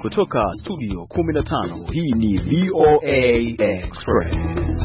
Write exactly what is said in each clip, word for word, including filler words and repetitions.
kutoka studio kumi na tano, hii ni V O A Express.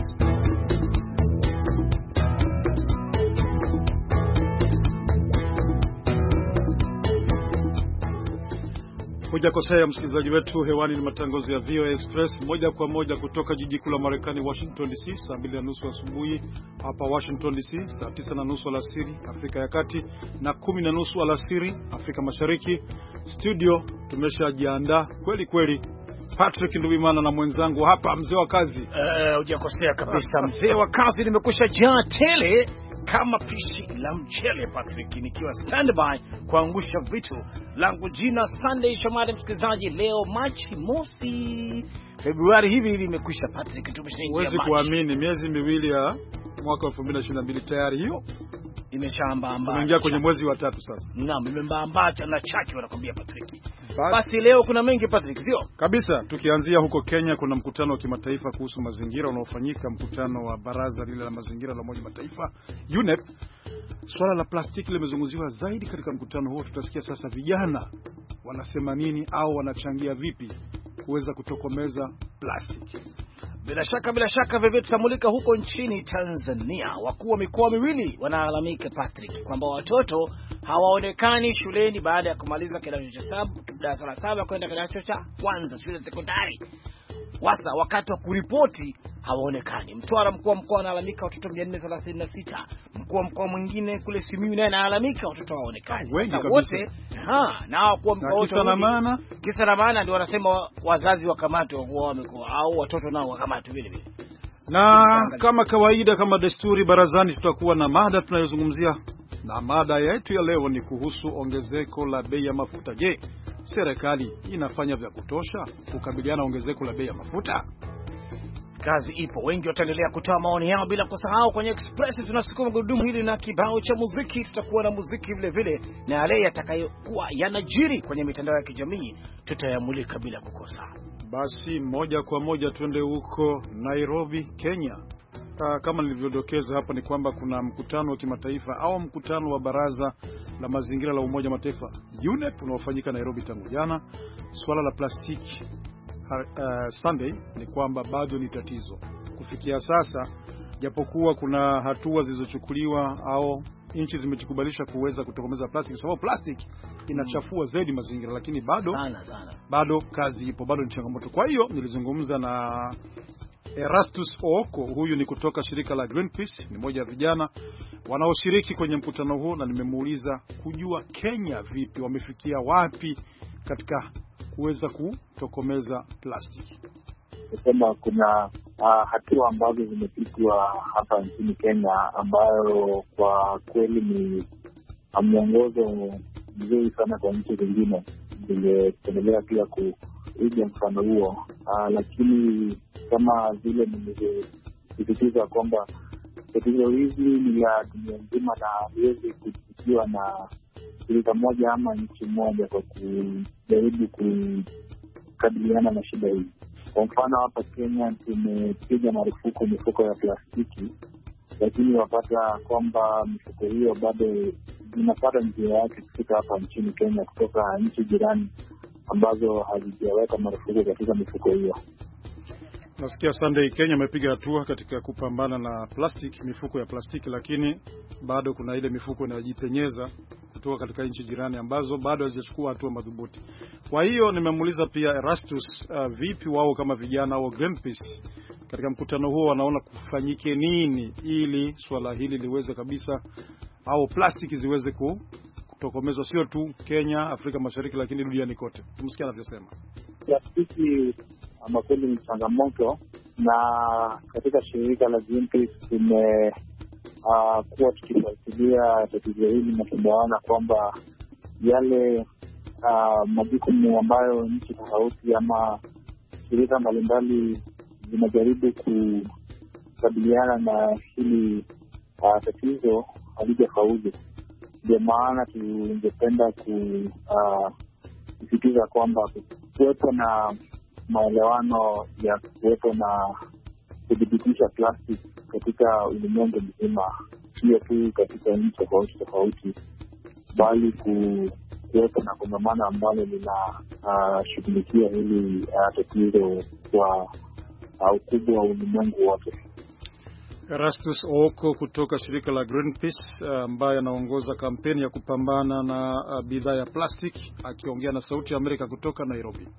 Hujakosea msikilizaji wetu, hewani ni matangazo ya V O A Express moja kwa moja kutoka jiji kuu la Marekani, Washington D C, saa mbili na nusu asubuhi hapa Washington D C, saa tisa na nusu alasiri Afrika ya Kati na kumi na nusu alasiri Afrika Mashariki. Studio tumeshajiandaa kweli kweli. Patrick Nduwimana na mwenzangu hapa, mzee wa kazi. Eh, uh, hujakosea kabisa, mzee wa kazi, nimekusha jaa tele kama pishi la mchele Patrick, nikiwa standby kuangusha vitu. Langu jina Sunday Shomari, msikilizaji. Leo Machi mosi Februari hivi hivi imekwisha Patrick, tumeshaingia Machi. Huwezi kuamini, miezi miwili ya mwaka wa elfu mbili na ishirini na mbili tayari hiyo imeshaamba amba. Tunaingia kwenye mwezi wa tatu sasa. Naam, imembaamba na chaki wanakuambia Patrick. Basi leo kuna mengi Patrick, sio? Kabisa, tukianzia huko Kenya, kuna mkutano wa kimataifa kuhusu mazingira unaofanyika, mkutano wa baraza lile la mazingira la Umoja Mataifa U N E P. Swala la plastiki limezungumziwa zaidi katika mkutano huo. Tutasikia sasa vijana wanasema nini au wanachangia vipi kuweza kutokomeza plastiki. Bila shaka bila shaka vivyo tutamulika huko nchini Tanzania. Wakuu wa mikoa miwili wanalalamika Patrick kwamba watoto hawaonekani shuleni baada ya kumaliza kidato cha saba, darasa la saba kwenda kidato cha kwanza shule sekondari. Wasa wakati wa kuripoti hawaonekani. Mtwara, mkuu wa mkoa analalamika watoto mia nne thelathini na sita. Mkuu wa mkoa mwingine kule Simiyu naye analalamika watoto hawaonekani. Sasa wote ha nao kwa mkoa wote kisa na maana kisa na maana ndio wanasema wazazi wakamatwe wa mikoa au watoto nao wakamatwe vile vile. Na kama kawaida, kama desturi, barazani tutakuwa na mada tunayozungumzia, na mada yetu ya leo ni kuhusu ongezeko la bei ya mafuta. Je, serikali inafanya vya kutosha kukabiliana ongezeko la bei ya mafuta? Kazi ipo. Wengi wataendelea kutoa maoni yao, bila kusahau kwenye Express tunasukuma gurudumu hili na kibao cha muziki. Tutakuwa na muziki vile vile na yale yatakayokuwa yanajiri kwenye mitandao ya kijamii tutayamulika bila kukosa. Basi moja kwa moja twende huko Nairobi, Kenya. Kama nilivyodokeza hapa ni kwamba kuna mkutano wa kimataifa au mkutano wa baraza la mazingira la Umoja Mataifa U N E P unaofanyika Nairobi tangu jana. Swala la plastiki uh, Sunday ni kwamba bado ni tatizo kufikia sasa, japokuwa kuna hatua zilizochukuliwa au nchi zimejikubalisha kuweza kutokomeza plastiki, sababu plastiki inachafua zaidi mazingira, lakini bado sana sana bado kazi ipo, bado ni changamoto. Kwa hiyo nilizungumza na Erastus Ooko, huyu ni kutoka shirika la Greenpeace, ni mmoja wa vijana wanaoshiriki kwenye mkutano huo, na nimemuuliza kujua Kenya vipi, wamefikia wapi katika kuweza kutokomeza plastiki. Kusema kuna uh, hatua ambazo zimepigwa hapa nchini Kenya ambayo kwa kweli ni mwongozo mzuri sana kwa nchi zingine zingeendelea pia kuiga mfano huo. Uh, lakini kama vile nimesisitiza kwamba tatizo hizi ni la dunia nzima na haliwezi kufikiwa na shirika moja ama nchi moja kwa kujaribu kukabiliana na shida hii. Kwa mfano hapa Kenya tumepiga marufuku mifuko ya plastiki, lakini wapata kwamba mifuko hiyo bado inapata njia yake kufika hapa nchini Kenya kutoka nchi jirani ambazo hazijaweka marufuku katika mifuko hiyo. Nasikia Sunday, Kenya imepiga hatua katika kupambana na plastiki, mifuko ya plastiki, lakini bado kuna ile mifuko inayojipenyeza kutoka katika nchi jirani ambazo bado hazijachukua hatua madhubuti. Kwa hiyo nimemuuliza pia Erastus, uh, vipi wao kama vijana au Greenpeace katika mkutano huo wanaona kufanyike nini ili swala hili liweze kabisa au plastiki ziweze kutokomezwa, sio tu Kenya, Afrika Mashariki, lakini duniani kote. Tumsikie anavyosema. Plastiki ama kweli ni changamoto, na katika shirika la Greenpeace tume uh, kuwa tukifuatilia tatizo hili na tumeona kwamba yale uh, majukumu ambayo nchi tofauti ama shirika mbalimbali zinajaribu kukabiliana na hili uh, tatizo halijafaulu. Ndio maana tungependa kusisitiza uh, kwamba kuwepo na maelewano ya kuwepo na kudhibitisha plastiki katika ulimwengu mzima, sio tu katika nchi tofauti tofauti, bali kuwepo na kongamano ambalo linashughulikia uh, hili uh, tatizo kwa uh, ukubwa wa ulimwengu wote. Erastus Ooko kutoka shirika la Greenpeace ambaye uh, anaongoza kampeni ya kupambana na uh, bidhaa ya plastiki, akiongea na Sauti ya Amerika kutoka Nairobi.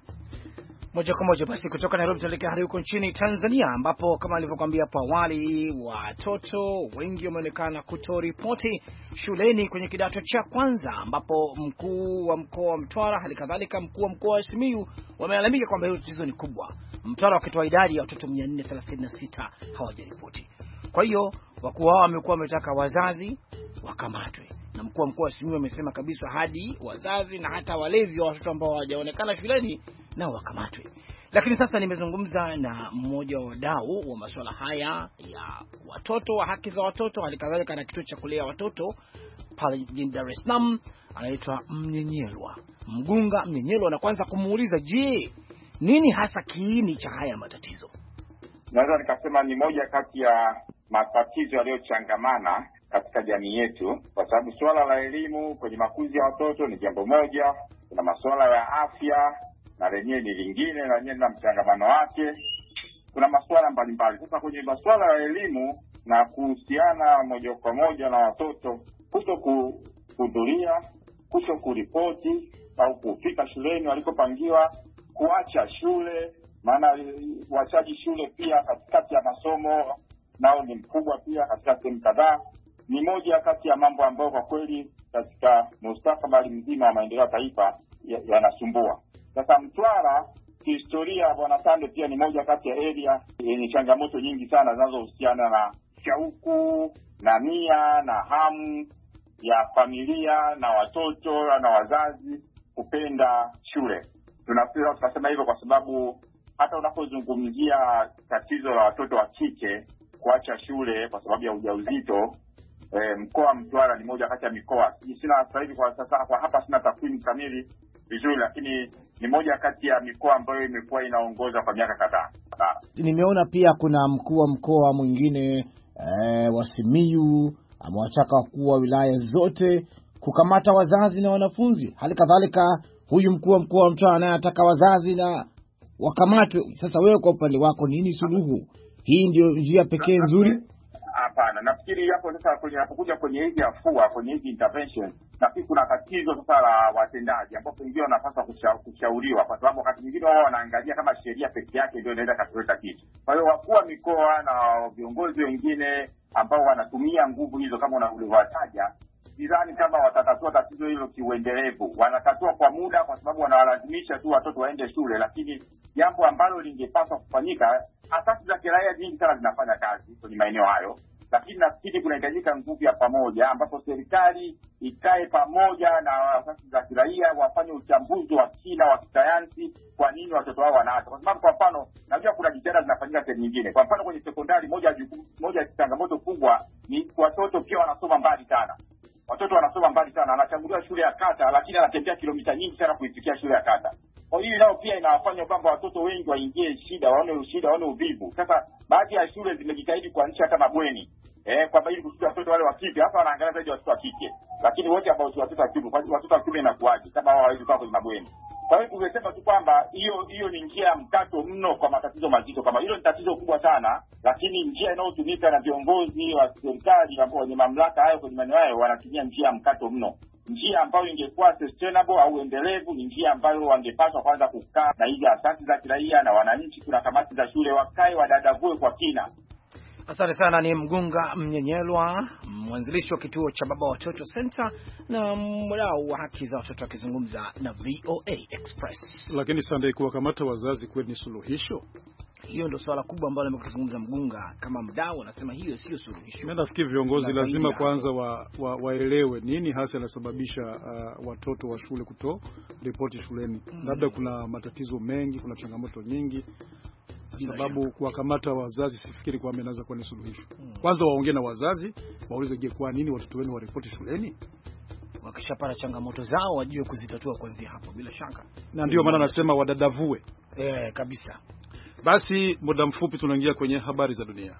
Moja kwa moja basi kutoka Nairobi tuelekea hadi huko nchini Tanzania, ambapo kama nilivyokuambia hapo awali, watoto wengi wameonekana kutoripoti shuleni kwenye kidato cha kwanza, ambapo mkuu wa mkoa wa Mtwara hali kadhalika mkuu wa mkoa wa Simiyu wamelalamika kwamba hilo tatizo ni kubwa. Mtwara wakitoa idadi ya watoto mia nne thelathini na sita hawajaripoti. Kwa hiyo wakuu wao wamekuwa wametaka wazazi wakamatwe, na mkuu wa mkoa wa Simiyu amesema kabisa hadi wazazi na hata walezi wa watoto ambao hawajaonekana shuleni nao wakamatwe. Lakini sasa nimezungumza na mmoja wa wadau wa masuala haya ya watoto, wa haki za watoto, halikadhalika na kituo cha kulea watoto pale jijini Dar es Salaam, anaitwa Mnyenyelwa Mgunga Mnyenyelwa, na kwanza kumuuliza, je, nini hasa kiini cha haya matatizo? Naweza nikasema ni moja kati ya matatizo yaliyochangamana katika jamii yetu, kwa sababu suala la elimu kwenye makuzi ya watoto ni jambo moja, kuna masuala ya afya na lenyewe ni lingine, na lenyewe na mchangamano wake, kuna masuala mbalimbali. Sasa kwenye masuala ya elimu na kuhusiana moja kwa moja na watoto, kuto kuhudhuria, kuto kuripoti au kufika shuleni walikopangiwa, kuacha shule, maana uachaji shule pia katikati ya masomo nao ni mkubwa pia katika sehemu kadhaa, ni moja kati ya mambo ambayo kwa kweli katika mustakabali mzima wa maendeleo ya taifa yanasumbua. Ya sasa Mtwara kihistoria, Bwana Sande, pia ni moja kati ya area yenye changamoto nyingi sana zinazohusiana na shauku na nia na hamu ya familia na watoto na wazazi kupenda shule. Tunapenda tukasema hivyo kwa sababu hata unapozungumzia tatizo la watoto wa kike kuacha shule kwa sababu ya ujauzito, e, mkoa wa Mtwara ni moja kati ya mikoa, sina sasa hivi kwa sasa kwa hapa sina takwimu kamili vizuri, lakini ni moja kati ya mikoa ambayo imekuwa inaongoza kwa miaka kadhaa. Nimeona pia kuna mkuu wa mkoa mwingine eh, wa Simiyu amewataka wakuu wa wilaya zote kukamata wazazi na wanafunzi. Hali kadhalika huyu mkuu wa mkoa wa Mtwara naye anataka wazazi na wakamatwe. Sasa wewe kwa upande wako nini suluhu? Hii ndio njia pekee nzuri? Hapana, nafikiri hapo sasa kwenye hapokuja kwenye hizi afua, kwenye hizi intervention, nafikiri kuna tatizo sasa la watendaji ambapo wengine wanapaswa kushauriwa, kwa sababu wakati mwingine wao wanaangalia kama sheria pekee yake ndio inaweza kuleta kitu. Kwa hiyo wakuu wa mikoa na viongozi wengine ambao wanatumia nguvu hizo kama ulivyowataja, sidhani kama watatatua tatizo hilo kiuendelevu. Wanatatua kwa muda kwa sababu wanawalazimisha tu watoto waende shule, lakini jambo ambalo lingepaswa kufanyika, asasi za kiraia nyingi sana zinafanya kazi kwenye maeneo hayo, lakini nafikiri kunahitajika nguvu ya pamoja ambapo serikali ikae pamoja na asasi za kiraia wafanye uchambuzi wa kina wa kisayansi kwa nini watoto wao wanaacha. Kwa sababu kwa mfano najua kuna jitihada zinafanyika sehemu nyingine. Kwa mfano kwenye sekondari, moja moja changamoto kubwa ni watoto pia wanasoma mbali sana. Watoto wanasoma mbali sana, anachaguliwa shule ya kata lakini anatembea kilomita nyingi sana kuifikia shule ya kata. Kwa hiyo nao pia inawafanya kwamba watoto wengi waingie shida, waone shida, waone uvivu. Sasa baadhi ya shule zimejitahidi kuanzisha hata mabweni eh kwa sababu kusudi watoto wale wa kike, hapa wanaangalia zaidi watoto wa kike. Lakini wote ambao si watoto wa kiume, watoto wa kiume inakuaje kama wao hawezi kuwa kwenye mabweni? Kwa hiyo tungesema tu kwamba hiyo hiyo ni njia ya mkato mno kwa matatizo mazito kama hilo. Ni tatizo kubwa sana, lakini njia inayotumika na viongozi wa serikali ambao wenye mamlaka hayo kwenye maeneo hayo wanatumia njia ya mkato mno. Njia ambayo ingekuwa sustainable au endelevu ni njia ambayo wangepaswa kwanza kukaa na hizi asasi za kiraia na wananchi, kuna kamati za shule wakae wadadavue kwa kina. Asante sana. Ni Mgunga Mnyenyelwa, mwanzilishi wa kituo cha Baba Watoto Center na mdau wa haki za watoto, akizungumza na V O A Express. Lakini Sunday, kuwakamata wazazi kweli ni suluhisho? Hiyo ndio swala kubwa ambalo nimekuzungumza. Mgunga kama mdau anasema hiyo sio suluhisho. Mimi nafikiri viongozi lazima kwanza wa, wa, waelewe nini hasa yanasababisha uh, watoto wa shule kuto ripoti shuleni. Mm. Labda kuna matatizo mengi, kuna changamoto nyingi. Sababu kuwakamata wazazi sifikiri kwamba inaweza kuwa ni suluhisho. Hmm. Kwanza waongee na wazazi, waulize je, kwa nini watoto wenu waripoti shuleni? Wakishapata changamoto zao wajue kuzitatua kuanzia hapo bila shaka. Na ndio maana nasema wadadavue. Eh, kabisa. Basi muda mfupi tunaingia kwenye habari za dunia.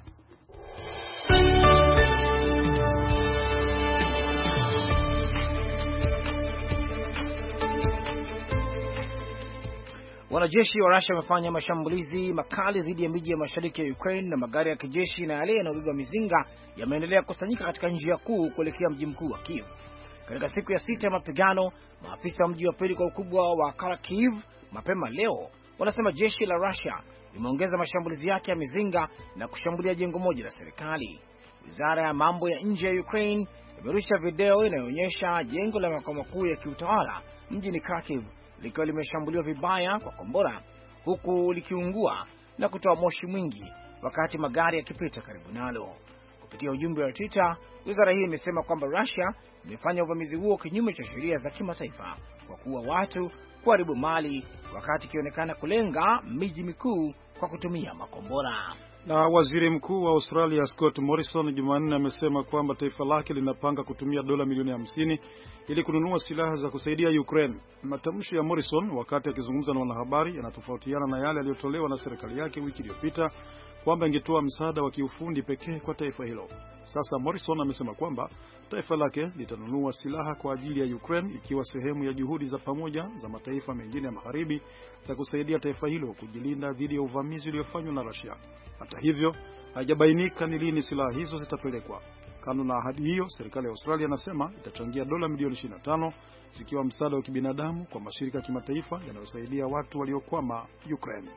Wanajeshi wa Russia wamefanya mashambulizi makali dhidi ya miji ya mashariki ya Ukraine na magari ya kijeshi na yale yanayobeba mizinga yameendelea kusanyika katika njia kuu kuelekea mji mkuu wa Kiev. Katika siku ya sita ya mapigano, maafisa wa mji wa pili kwa ukubwa wa Kharkiv mapema leo wanasema jeshi la Russia limeongeza mashambulizi yake ya mizinga na kushambulia jengo moja la serikali. Wizara ya mambo ya nje ya Ukraine imerusha video inayoonyesha jengo la makao makuu ya kiutawala mjini Kharkiv likiwa limeshambuliwa vibaya kwa kombora, huku likiungua na kutoa moshi mwingi wakati magari yakipita karibu nalo. Kupitia ujumbe wa Twitter, wizara hii imesema kwamba Russia imefanya uvamizi huo kinyume cha sheria za kimataifa kwa kuua watu, kuharibu mali, wakati ikionekana kulenga miji mikuu kwa kutumia makombora. Na waziri mkuu wa Australia Scott Morrison Jumanne amesema kwamba taifa lake linapanga kutumia dola milioni hamsini ili kununua silaha za kusaidia Ukraine. Matamshi ya Morrison wakati akizungumza na wanahabari yanatofautiana na yale yaliyotolewa na serikali yake wiki iliyopita kwamba ingetoa msaada wa kiufundi pekee kwa taifa hilo. Sasa Morrison amesema kwamba taifa lake litanunua silaha kwa ajili ya Ukraine ikiwa sehemu ya juhudi za pamoja za mataifa mengine ya magharibi za kusaidia taifa hilo kujilinda dhidi ya uvamizi uliofanywa na Russia. Hata hivyo, haijabainika ni lini silaha hizo zitapelekwa. Kando na ahadi hiyo, serikali ya Australia inasema itachangia dola milioni ishirini na tano zikiwa msaada wa kibinadamu kwa mashirika ya kimataifa yanayosaidia watu waliokwama Ukraine.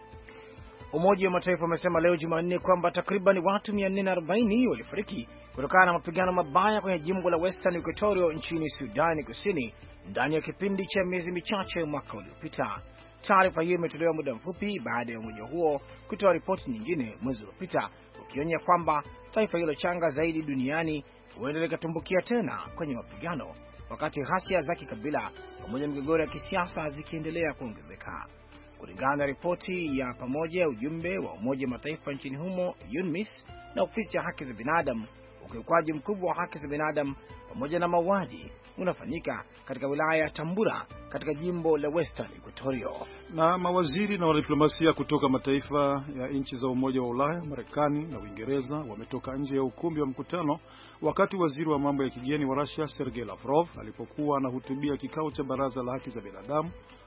Umoja wa Mataifa umesema leo Jumanne kwamba takriban watu mia nne na arobaini walifariki kutokana na mapigano mabaya kwenye jimbo la Western Equatoria nchini Sudan Kusini ndani ya kipindi cha miezi michache mwaka uliopita. Taarifa hiyo imetolewa muda mfupi baada ya umoja huo kutoa ripoti nyingine mwezi uliopita ukionya kwamba taifa hilo changa zaidi duniani huenda likatumbukia tena kwenye mapigano wakati ghasia za kikabila pamoja na migogoro ya kisiasa zikiendelea kuongezeka. Kulingana na ripoti ya pamoja ya ujumbe wa Umoja wa Mataifa nchini humo UNMISS na ofisi ya haki za binadamu, ukiukwaji mkubwa wa haki za binadamu pamoja na mauaji unafanyika katika wilaya ya Tambura katika jimbo la Western Equatoria. Na mawaziri na wanadiplomasia kutoka mataifa ya nchi za Umoja wa Ulaya, Marekani na Uingereza wametoka nje ya ukumbi wa mkutano wakati waziri wa mambo ya kigeni wa Russia Sergei Lavrov alipokuwa anahutubia kikao cha Baraza la Haki za Binadamu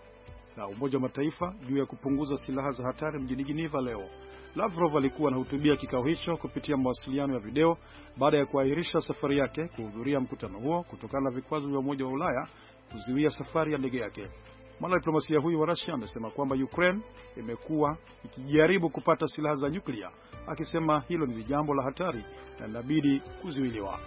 na Umoja wa Mataifa juu ya kupunguza silaha za hatari mjini Geneva leo. Lavrov alikuwa anahutubia kikao hicho kupitia mawasiliano ya video baada ya kuahirisha safari yake kuhudhuria mkutano huo kutokana na vikwazo vya Umoja wa Ulaya kuzuia safari ya ndege yake. Mwanadiplomasia huyu wa Russia amesema kwamba Ukraine imekuwa ikijaribu kupata silaha za nyuklia, akisema hilo ni jambo la hatari na inabidi kuzuiliwa.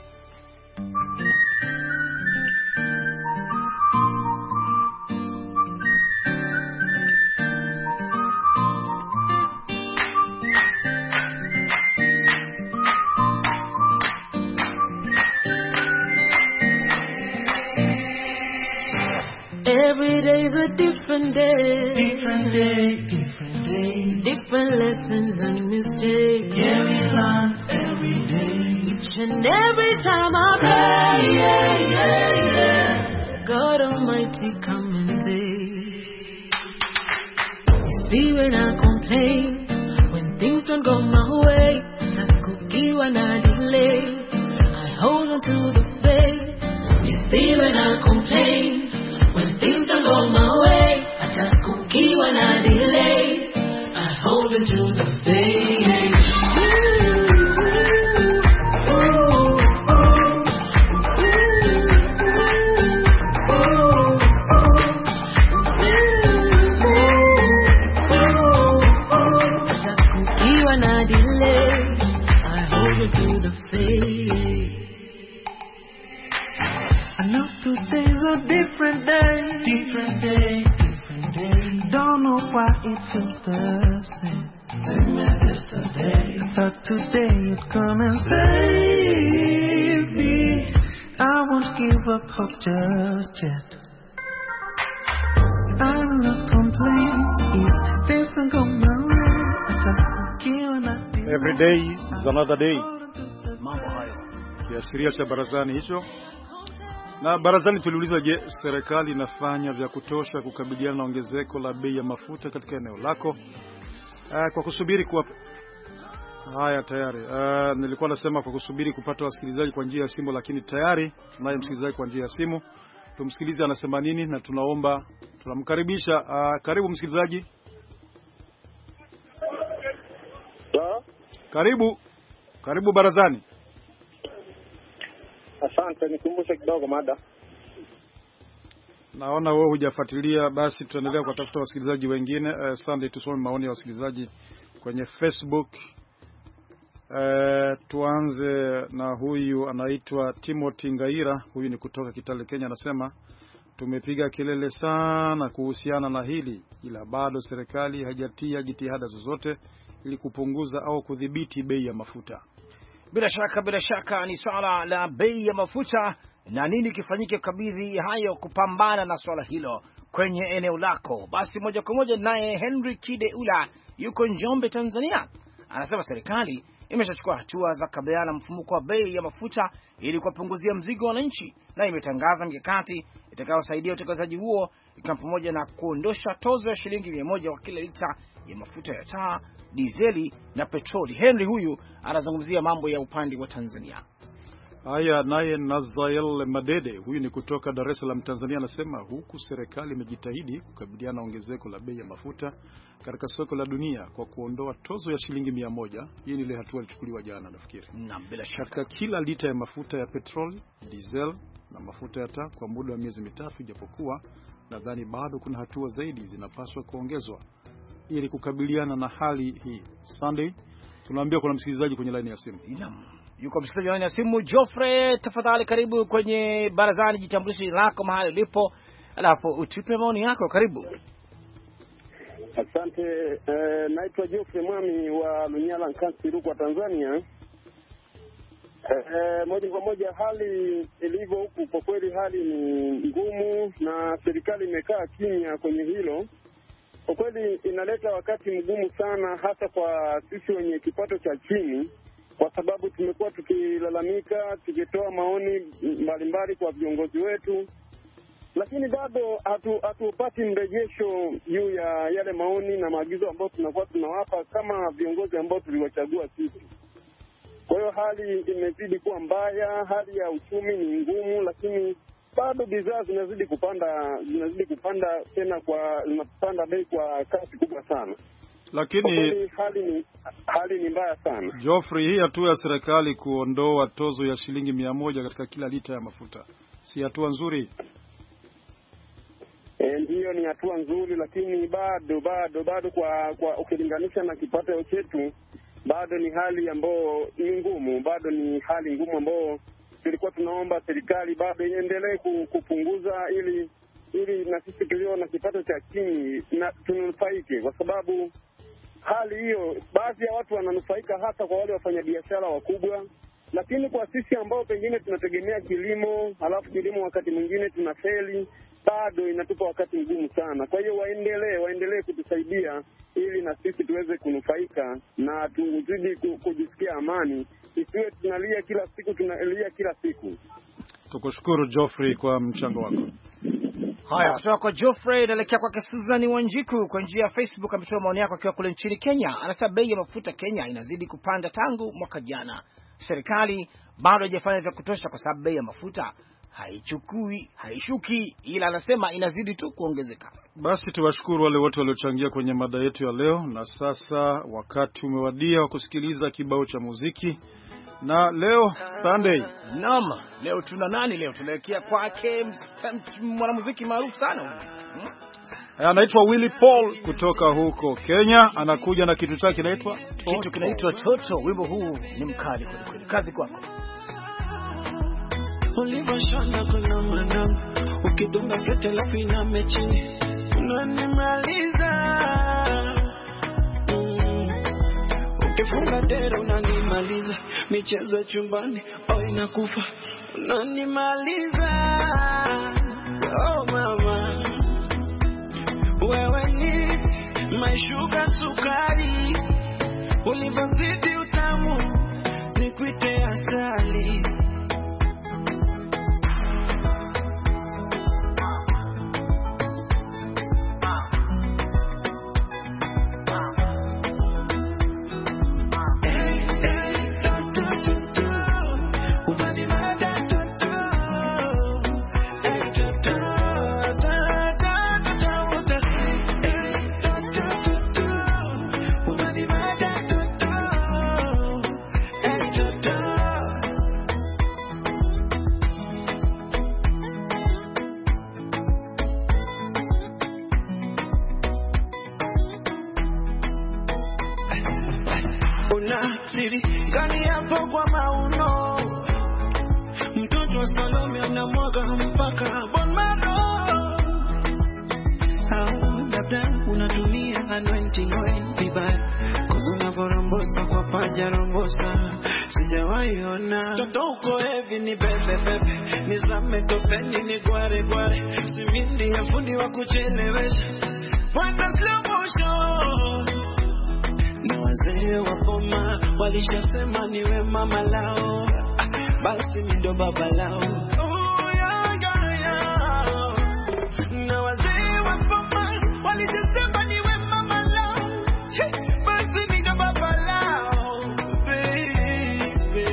Every day's a different day, different day, different day, different lessons and mistakes. Yeah, we learn every day. Each and every time I pray, yeah, yeah, yeah. God Almighty, come and save. You see when I complain, when things don't go my way, Takuki when I delay, I hold on to the faith. You see when I complain, when things don't go my way, I take cookie when I delay, I hold into the faith. I take cookie when I delay, I hold into the faith. I know today's a different day, different day, different day. Don't know why it feels the same, same as yesterday. I thought today you'd come and save me. I won't give up hope just yet. I will not complain if things don't go my way. I thought you and I. Every day is another day. Mambo hayo Kiashiria cha barazani hicho. Na barazani tuliuliza, je, serikali inafanya vya kutosha kukabiliana na ongezeko la bei ya mafuta katika eneo lako? Uh, kwa kusubiri kwa haya tayari. Uh, nilikuwa nasema kwa kusubiri kupata wasikilizaji kwa njia ya simu, lakini tayari tunaye msikilizaji kwa njia ya simu. Tumsikilize anasema nini na tunaomba tunamkaribisha. Uh, karibu msikilizaji. Karibu. Karibu barazani. Asante, nikumbushe kidogo mada. Naona wewe hujafuatilia, basi tutaendelea kutafuta wasikilizaji wengine. Uh, Sunday tusome maoni ya wasikilizaji kwenye Facebook. Uh, tuanze na huyu anaitwa Timothy Ngaira, huyu ni kutoka Kitale, Kenya. Anasema tumepiga kelele sana kuhusiana na hili, ila bado serikali haijatia jitihada zozote ili kupunguza au kudhibiti bei ya mafuta. Bila shaka bila shaka ni swala la bei ya mafuta, na nini kifanyike kukabidhi hayo kupambana na swala hilo kwenye eneo lako. Basi moja kwa moja naye Henry Kideula yuko Njombe, Tanzania. Anasema serikali imeshachukua hatua za kukabiliana na mfumuko wa bei ya mafuta ili kuwapunguzia mzigo wananchi, na imetangaza mikakati itakayosaidia utekelezaji huo, ikiwa pamoja na kuondosha tozo ya shilingi mia moja kwa kila lita ya mafuta ya taa, dizeli na petroli. Henry huyu anazungumzia mambo ya upande wa Tanzania. Haya, naye Nazael Madede, huyu ni kutoka Dar es Salaam, Tanzania, anasema huku serikali imejitahidi kukabiliana na ongezeko la bei ya mafuta katika soko la dunia kwa kuondoa tozo ya shilingi mia moja. Hii ni ile hatua ilichukuliwa jana nafikiri. Naam, bila shaka. Katika kila lita ya mafuta ya petroli, diesel na mafuta ya taa kwa muda wa miezi mitatu, japokuwa nadhani bado kuna hatua zaidi zinapaswa kuongezwa ili kukabiliana na hali hii. Sunday, tunaambia kuna msikilizaji kwenye line ya simu. Naam. Yuko msikilizaji line ya simu. Geoffrey, tafadhali karibu kwenye barazani, jitambulishe lako, mahali ulipo, alafu utupe maoni yako. Karibu. Asante, eh, naitwa Geoffrey Mwami wa Lunyala, Nkasi, Rukwa, Tanzania. Eh, moja kwa moja hali ilivyo huku, kwa kweli hali ni ngumu na serikali imekaa kimya kwenye hilo. Kwa kweli inaleta wakati mgumu sana, hasa kwa sisi wenye kipato cha chini, kwa sababu tumekuwa tukilalamika, tukitoa maoni mbalimbali kwa viongozi wetu, lakini bado hatu hatupati mrejesho juu ya yale maoni na maagizo ambayo tunakuwa tunawapa kama viongozi ambao tuliwachagua sisi. Kwa hiyo hali imezidi kuwa mbaya, hali ya uchumi ni ngumu, lakini bado bidhaa zinazidi kupanda, zinazidi kupanda tena, kwa zinapanda bei kwa kasi kubwa sana. Lakini hali ni hali ni mbaya sana. Geoffrey, hii hatua ya serikali kuondoa tozo ya shilingi mia moja katika kila lita ya mafuta, si hatua nzuri? E, ndiyo ni hatua nzuri, lakini bado bado bado kwa kwa ukilinganisha na kipato chetu, bado ni hali ambayo ni ngumu, bado ni hali ngumu ambayo tulikuwa tunaomba serikali bado iendelee kupunguza ili ili na sisi tulio na kipato cha chini na tunufaike, kwa sababu hali hiyo baadhi ya watu wananufaika, hata kwa wale wafanyabiashara wakubwa, lakini kwa sisi ambao pengine tunategemea kilimo, halafu kilimo wakati mwingine tunafeli, bado inatupa wakati mgumu sana. Kwa hiyo waendelee waendelee kutusaidia ili na sisi tuweze kunufaika na tuzidi kujisikia amani, isiwe tunalia kila siku tunalia kila siku. Tukushukuru Geoffrey kwa mchango wako. Haya, kutoka kwa Geoffrey naelekea kwa Susan Wanjiku kwa njia ya Facebook. Ametoa maoni yake akiwa kule nchini Kenya. Anasema bei ya mafuta Kenya inazidi kupanda tangu mwaka jana. Serikali bado haijafanya vya kutosha kwa sababu bei ya mafuta haichukui, haishuki, ila anasema inazidi tu kuongezeka. Basi tuwashukuru wale wote waliochangia kwenye mada yetu ya leo, na sasa wakati umewadia wa kusikiliza kibao cha muziki. Na leo Sunday, naam, leo tuna nani? Leo tunaelekea kwake mwanamuziki maarufu sana hmm? Anaitwa Willy Paul kutoka huko Kenya. Anakuja na kitu chake kinaitwa kitu kinaitwa Toto. Wimbo huu ni mkali kweli kweli. Kazi kwako. Ulivyoshona kuna mwanangu, ukidunga kete la fina mechini unanimaliza, mm. Ukifunga dero unanimaliza, michezo chumbani oh inakufa unanimaliza. Oh mama, wewe ni maishuka sukari, ulivyozidi utamu nikuite asali. siri gani hapo kwa mauno, mtoto wa Salome anamwaga mpaka bon maro. Au labda unatumia anointing oil vibaya, kuzuna vorombosa kwa paja rombosa, sijawahi ona toto uko heavy ni bebe bebe, nizame topeni ni gware gware, simindi ya fundi wa kuchelewesha, wanda slow motion. Na wazee wa boma walishasema niwe mama lao, basi mimi ndo baba lao. Oh yeah yeah yeah. Na wazee wa boma walishasema niwe mama lao, basi mimi ndo baba lao, baby.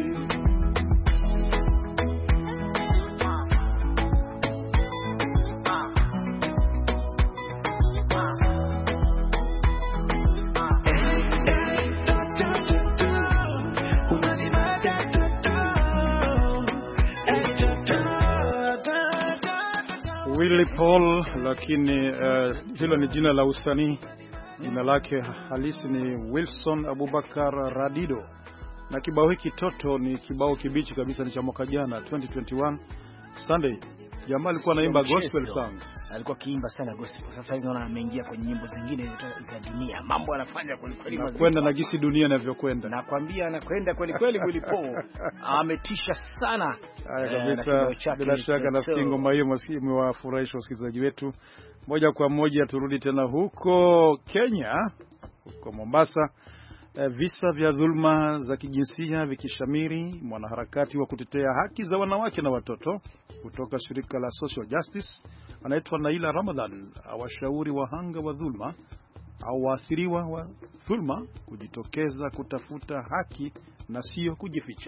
Willy Paul, lakini uh, hilo ni jina la usanii. Jina lake halisi ni Wilson Abubakar Radido. Na kibao hiki toto ni kibao kibichi kabisa, ni cha mwaka jana twenty twenty-one. Sunday jamaa alikuwa anaimba gospel songs. Alikuwa kiimba sana gospel. Sasa hizo na ameingia kwenye nyimbo zingine za dunia. Mambo anafanya kweli kweli mazuri. Kwenda na gisi dunia inavyokwenda. Nakwambia anakwenda kweli kweli Willy Paul. Ametisha sana. Haya kabisa. Bila shaka nafikiri ngoma hiyo imewafurahisha wasikilizaji wetu. Moja kwa moja turudi tena huko Kenya, huko Mombasa. Visa vya dhulma za kijinsia vikishamiri, mwanaharakati wa kutetea haki za wanawake na watoto kutoka shirika la Social Justice anaitwa Naila Ramadhan awashauri wahanga wa dhulma au waathiriwa wa dhulma kujitokeza kutafuta haki na sio kujificha.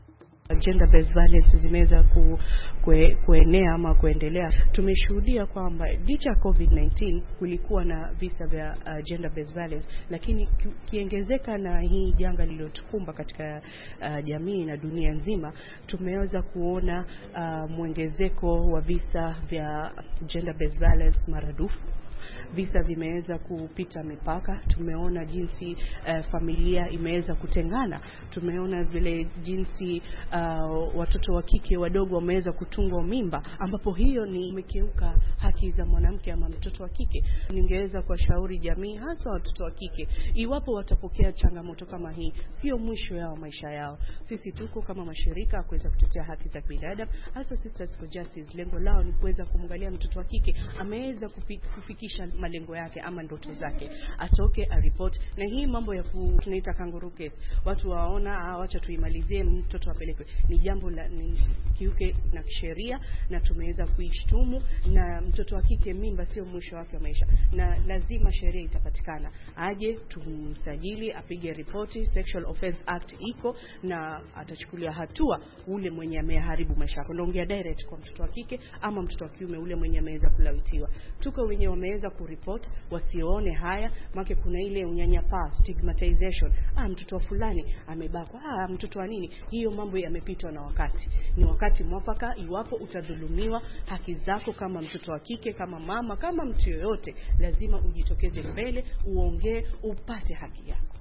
Gender based violence zimeweza ku, kue, kuenea ama kuendelea. Tumeshuhudia kwamba licha ya COVID nineteen kulikuwa na visa vya uh, gender based violence, lakini kiongezeka na hii janga lililotukumba katika uh, jamii na dunia nzima, tumeweza kuona uh, mwongezeko wa visa vya gender based violence maradufu. Visa vimeweza kupita mipaka. Tumeona jinsi uh, familia imeweza kutengana. Tumeona vile jinsi uh, watoto wa kike wadogo wameweza kutungwa mimba, ambapo hiyo ni imekeuka haki za mwanamke ama mtoto wa kike. Ningeweza kuwashauri jamii, hasa watoto wa kike, iwapo watapokea changamoto kama hii, sio mwisho yao maisha yao. Sisi tuko kama mashirika kuweza kutetea haki za binadamu, hasa Sisters for Justice. Lengo lao ni kuweza kumwangalia mtoto wa kike ameweza kufikisha malengo yake ama ndoto zake, atoke a report. Na hii mambo ya ku, tunaita kangaroo case, watu waona ah, acha tuimalizie mtoto apelekwe, ni jambo la ni kiuke na kisheria, na tumeweza kuishtumu. Na mtoto wa kike mimba sio mwisho wake wa maisha, na lazima sheria itapatikana, aje tumsajili, apige ripoti. Sexual Offence Act iko na atachukulia hatua ule mwenye ameharibu maisha yako. Naongea direct kwa mtoto wa kike ama mtoto wa kiume, ule mwenye ameweza kulawitiwa. Tuko wenye wameweza kuripoti, wasione haya, maana kuna ile unyanyapaa, stigmatization. Ah, mtoto wa fulani amebakwa, ah mtoto wa nini. Hiyo mambo yamepitwa na wakati. Ni wakati mwafaka, iwapo utadhulumiwa haki zako kama mtoto wa kike, kama mama, kama mtu yoyote, lazima ujitokeze mbele, uongee, upate haki yako.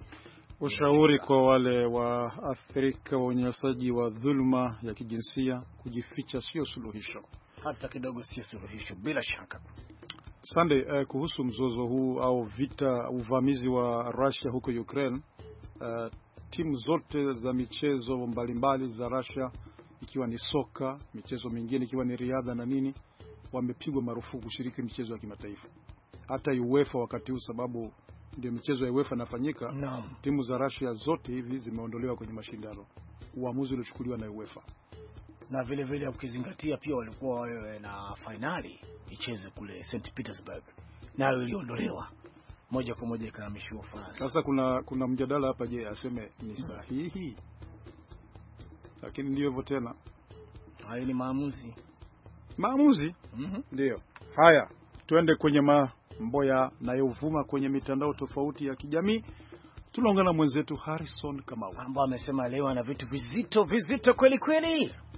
Ushauri kwa wale wa Afrika wa unyanyasaji wa dhulma ya kijinsia, kujificha sio suluhisho. Hata kidogo sio suluhisho, bila shaka. Sunday, uh, kuhusu mzozo huu au vita, uvamizi wa Russia huko Ukraine, uh, timu zote za michezo mbalimbali za Russia, ikiwa ni soka, michezo mingine ikiwa ni riadha na nini, wamepigwa marufuku kushiriki michezo ya kimataifa. Hata UEFA wakati huu, sababu ndio michezo ya UEFA inafanyika, no. Timu za Russia zote hivi zimeondolewa kwenye mashindano. Uamuzi uliochukuliwa na UEFA. Na vile vile ukizingatia pia walikuwa wawe na finali icheze kule Saint Petersburg, nayo iliondolewa moja kwa moja ikahamishwa Ufaransa. Sasa kuna kuna mjadala hapa, je, aseme ni sahihi? Lakini ndio hivyo tena. Hayo ni maamuzi. Maamuzi? Mhm. Ndio. Haya, tuende kwenye mambo yanayovuma kwenye mitandao tofauti ya kijamii. Tunaongana na mwenzetu Harrison Kamau, ambao amesema leo ana vitu vizito vizito kweli kweli.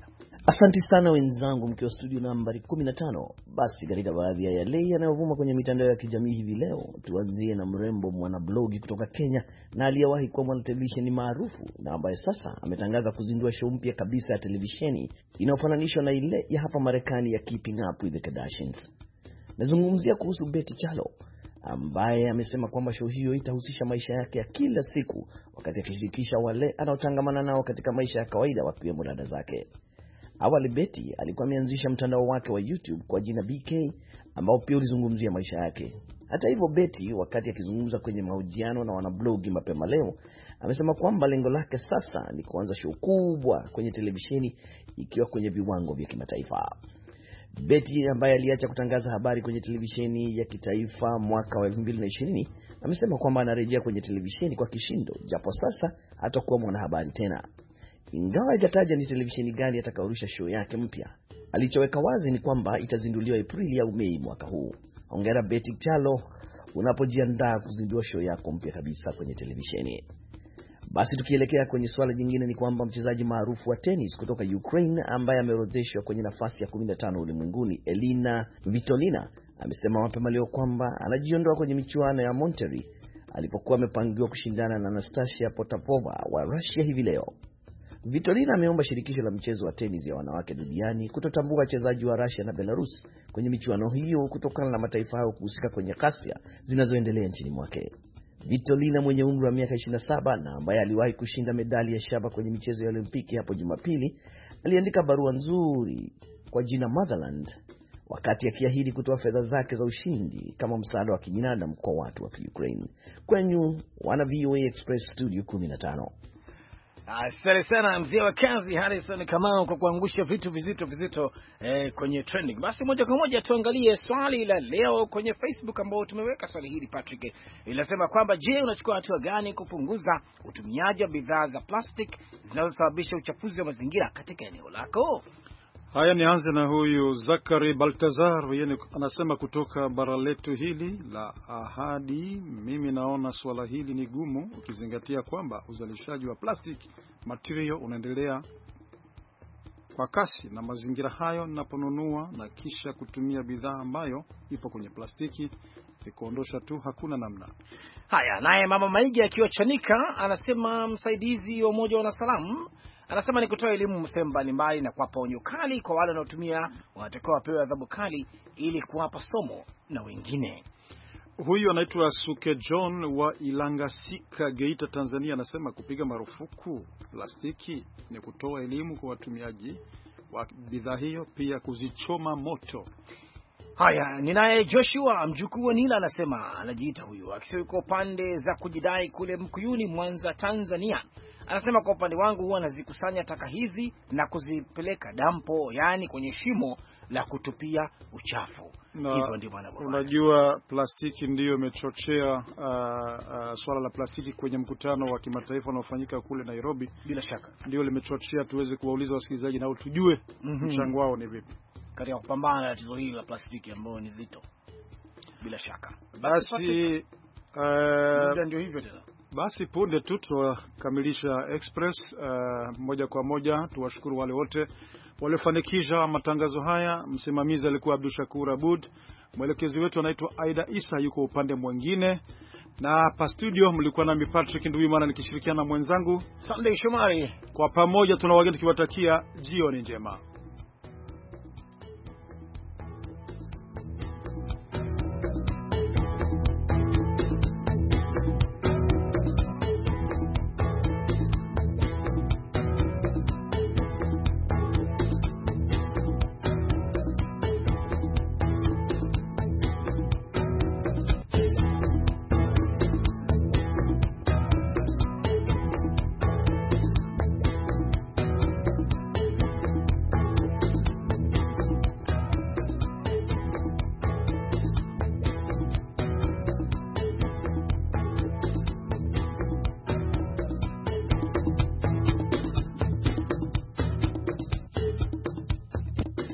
Asante sana wenzangu mkiwa studio nambari kumi na tano. Basi katika baadhi ya yale yanayovuma kwenye mitandao ya kijamii hivi leo, tuanzie na mrembo mwanablogi kutoka Kenya na aliyewahi kuwa mwanatelevisheni maarufu na ambaye sasa ametangaza kuzindua show mpya kabisa ya televisheni inayofananishwa na ile ya hapa Marekani ya Keeping Up with the Kardashians. Nazungumzia kuhusu Betty Chalo ambaye amesema kwamba show hiyo itahusisha maisha yake ya kila siku wakati akishirikisha wale anaotangamana nao katika maisha ya kawaida wakiwemo dada zake. Awali Betty alikuwa ameanzisha mtandao wake wa YouTube kwa jina B K ambao pia ulizungumzia maisha yake. Hata hivyo Betty wakati akizungumza kwenye mahojiano na wanablogi mapema leo amesema kwamba lengo lake sasa ni kuanza show kubwa kwenye televisheni ikiwa kwenye viwango vya kimataifa. Betty ambaye aliacha kutangaza habari kwenye televisheni ya kitaifa mwaka wa elfu mbili na ishirini amesema kwamba anarejea kwenye televisheni kwa kishindo japo sasa hatakuwa mwanahabari tena. Ingawa hajataja ni televisheni gani atakayorusha show yake mpya, alichoweka wazi ni kwamba itazinduliwa Aprili au Mei mwaka huu. Hongera Betty Chalo unapojiandaa kuzindua show yako mpya kabisa kwenye televisheni. Basi tukielekea kwenye swala jingine ni kwamba mchezaji maarufu wa tennis kutoka Ukraine ambaye ameorodheshwa kwenye nafasi ya kumi na tano ulimwenguni, Elina Svitolina, amesema mapema leo kwamba anajiondoa kwenye michuano ya Monterrey alipokuwa amepangiwa kushindana na Anastasia Potapova wa Russia hivi leo. Svitolina ameomba shirikisho la mchezo wa tennis ya wanawake duniani kutotambua wachezaji wa Russia na Belarus kwenye michuano hiyo kutokana na mataifa hayo kuhusika kwenye ghasia zinazoendelea nchini mwake. Svitolina mwenye umri wa miaka ishirini na saba na ambaye aliwahi kushinda medali ya shaba kwenye michezo ya Olimpiki hapo Jumapili, aliandika barua nzuri kwa jina Motherland wakati akiahidi kutoa fedha zake za ushindi kama msaada wa kibinadamu kwa watu wa Ukraine. Kwenyu wana V O A Express studio kumi na tano. Asante sana mzee wa kazi Harrison Kamau kwa kuangusha vitu vizito vizito eh, kwenye trending. Basi moja kwa moja tuangalie swali la leo kwenye Facebook ambao tumeweka swali hili Patrick. Inasema kwamba je, unachukua hatua gani kupunguza utumiaji wa bidhaa za plastic zinazosababisha uchafuzi wa mazingira katika eneo lako? Haya, nianze na huyu Zakari Baltazar, yeye anasema kutoka bara letu hili la Ahadi, mimi naona swala hili ni gumu ukizingatia kwamba uzalishaji wa plastic material unaendelea kwa kasi na mazingira hayo ninaponunua na kisha kutumia bidhaa ambayo ipo kwenye plastiki ikuondosha tu hakuna namna. Haya, naye mama Maigi akiwa Chanika anasema msaidizi wa umoja wa wanasalamu anasema ni kutoa elimu sehemu mbalimbali na kuwapa onyo kali kwa wale wanaotumia, wanatakiwa wapewe adhabu kali ili kuwapa somo na wengine. Huyu anaitwa Suke John wa Ilangasika, Geita, Tanzania, anasema kupiga marufuku plastiki ni kutoa elimu kwa watumiaji wa bidhaa hiyo, pia kuzichoma moto. Haya, ninaye Joshua mjukuu wa Nila anasema, anajiita huyu akisema yuko pande za kujidai kule Mkuyuni, Mwanza, Tanzania. Anasema kwa upande wangu huwa nazikusanya taka hizi na kuzipeleka dampo, yani kwenye shimo la kutupia uchafu. Hivyo ndivyo anavyo. Unajua plastiki ndiyo imechochea uh, uh, swala la plastiki kwenye mkutano wa kimataifa unaofanyika kule Nairobi. Bila shaka ndio limechochea tuweze kuwauliza wasikilizaji na tujue mm-hmm. mchango wao ni vipi katika kupambana na tatizo hili la plastiki ambalo ni zito. Bila shaka. Basi uh, ndio hivyo tena. Basi punde tu tukamilisha Express uh, moja kwa moja. Tuwashukuru wale wote waliofanikisha matangazo haya. Msimamizi alikuwa Abdul Shakur Abud, mwelekezi wetu anaitwa Aida Isa yuko upande mwingine, na hapa studio mlikuwa nami Patrick Nduwimana nikishirikiana na mwenzangu Sunday Shomari. Kwa pamoja tunawageni tukiwatakia jioni njema.